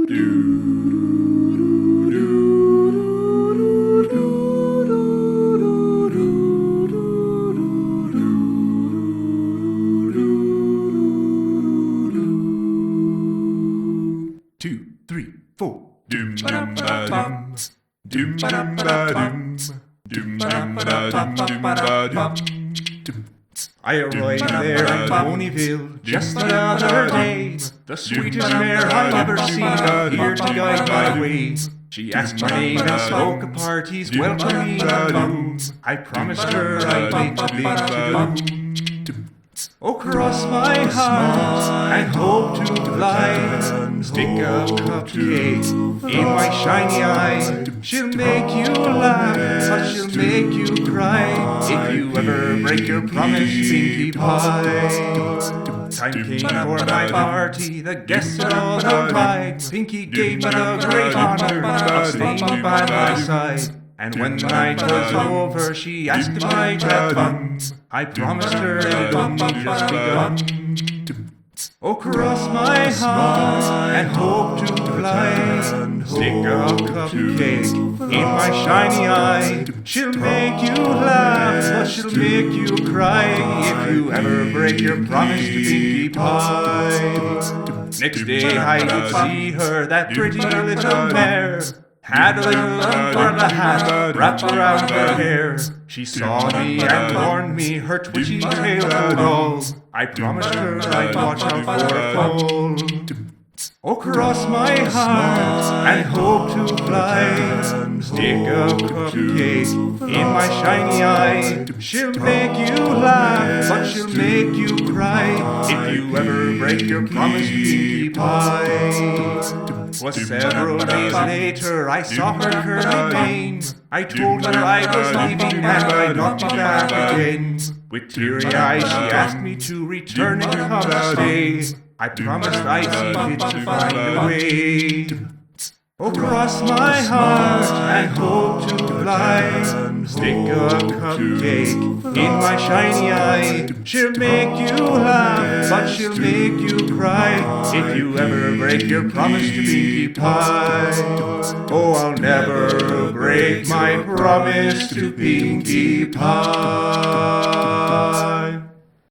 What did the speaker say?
Two, three, four. Doom dum ba dum. Doom dum ba dum. Doom dum ba dum. Doom ba dum. I arrived there in Ponyville just the other day. The sweetest mare I've ever seen appeared to guide my way. She asked my name and spoke of parties welcoming me. I promised her I'd make the big to-do. Oh, cross my heart and hope to glide. Stick a cupcake in my shiny eye. She'll make you laugh, but she'll make you cry if you ever break your promise, Pinkie Pie. Time came for my party, the guests had all arrived. Pinkie gave me the great honor of staying by my side. And when the night was over, she asked if I'd have fun. I promised her it would only just begun. Oh, cross my heart and hope to fly. Stick a cupcake in my shiny eye. She'll make you laugh, but she'll make you cry if you ever break your promise to Pinkie Pie. Next day I did see her, that pretty little mare. Had a little umbrella hat wrapped around her hair. She saw me and warned me her twitchy tail would all. I promised her I'd watch out for a fall. Oh, cross my heart and hope to fly. Stick a cupcake in my shiny eye. She'll make you laugh, but she'll make you cry if you ever break your promise, Pinkie Pie. 'Twas several days later I saw her curly mane. I told her I was leaving and I'd not be back again. With teary eyes she asked me to return and come stay. I promised I'd see fit to find a way. Oh, cross my heart and hope to fly. Stick a cupcake in my shiny eye. She'll make you laugh, but she'll make you cry if you ever break your promise to Pinkie Pie. Oh, I'll never break my promise to Pinkie Pie.